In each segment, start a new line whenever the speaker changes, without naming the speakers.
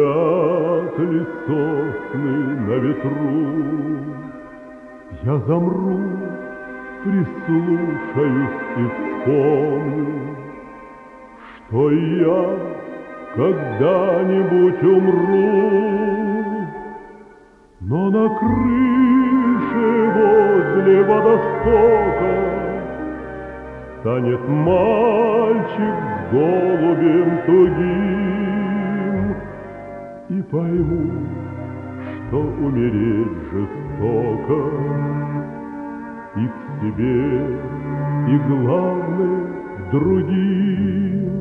Шумят ли сосны на ветру? Я замру, прислушаюсь и вспомню, что я когда-нибудь умру. Но на крыше возле водостока станет мальчик с голубем тугим, и пойму, что умереть жестоко и к себе, и главное другим.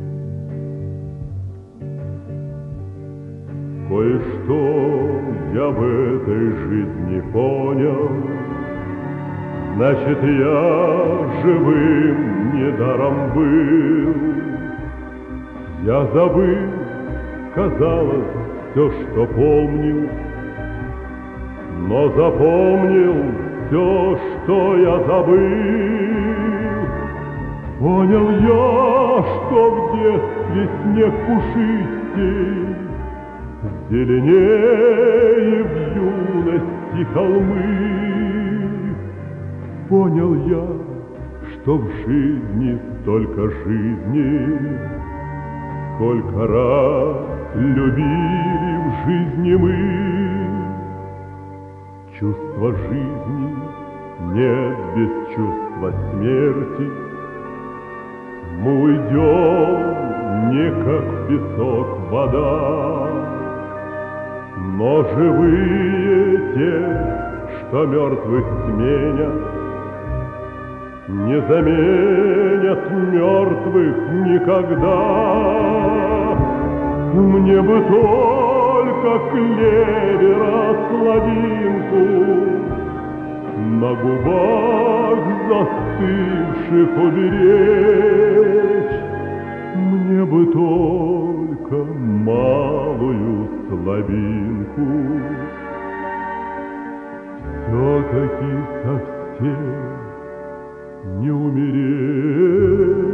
Кое-что я в этой жизни понял, значит, я живым недаром был. Я забыл, казалось, все, что помнил, но запомнил все, что я забыл. Понял я, что в детстве снег пушистей, зеленее в юности холмы. Понял я, что в жизни столько жизни, сколько раз любили в жизни мы. Чувство жизни нет без чувства смерти. Мы уйдем не как в песок вода, но живые те, что мертвых сменят, не заменят мертвых никогда. Мне бы только клевера сладинку на губах застывших уберечь. Мне бы только малую слабинку все-таки совсем не умереть.